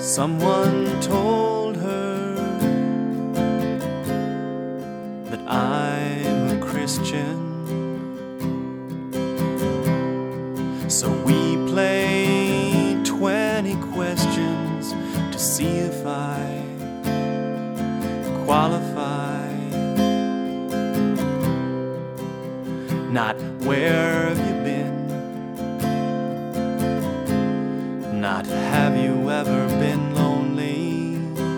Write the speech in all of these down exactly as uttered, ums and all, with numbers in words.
Someone told her that I'm a Christian, so we play twenty questions to see if I qualify. Not where have you been, not have you ever been lonely,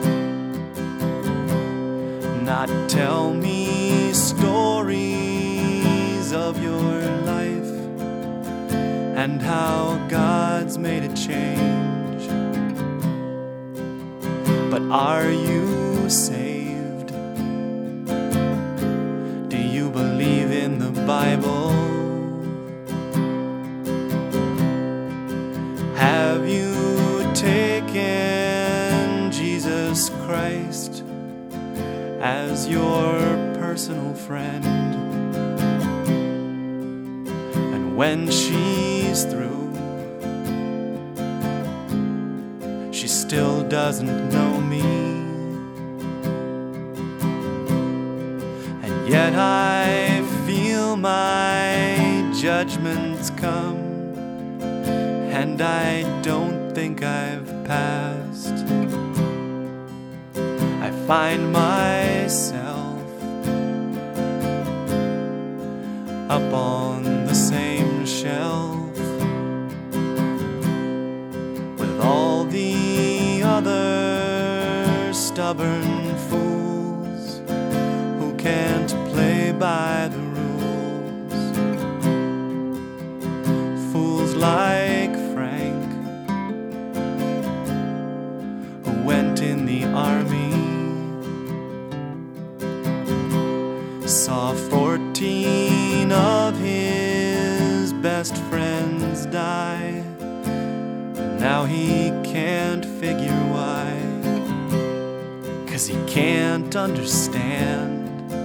not tell me stories of your life and how God's made a change. But are you saved? Do you believe in the Bible? Have you taken Jesus Christ as your personal friend? And when she's through, she still doesn't know me, and yet I feel my judgments come, and I don't think I've passed. I find myself up on the same shelf with all the other stubborn fools who can't play by the rules. Fools like Frank, who went in the army, saw fourteen of his best friends die. Now he can't figure why, 'cause he can't understand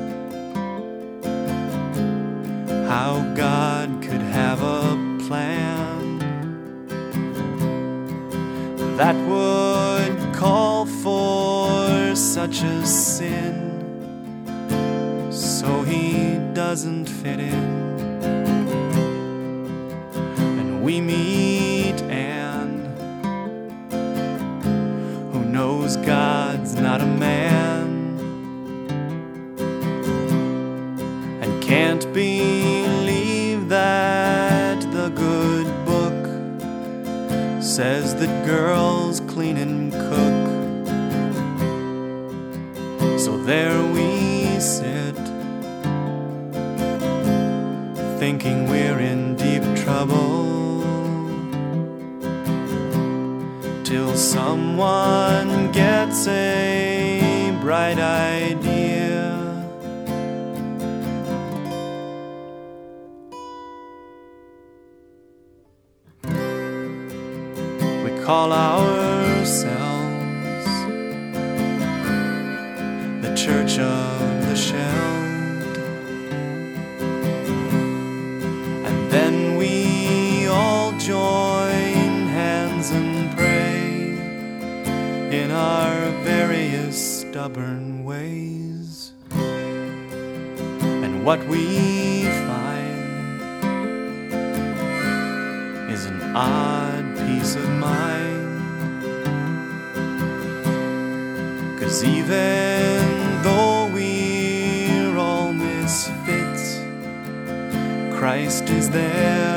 how God could have a plan that would call for such a sin, so he doesn't fit in. And we meet Anne, who knows God's not a man and can't believe that the good book says that girls clean and cook. So there we sit, thinking we're in deep trouble, till someone gets a bright idea. We call ourselves the Church of the Shelled, and then we all join hands and pray in our various stubborn ways. And what we find is an odd peace of mind, 'cause even though we're all misfits, Christ is there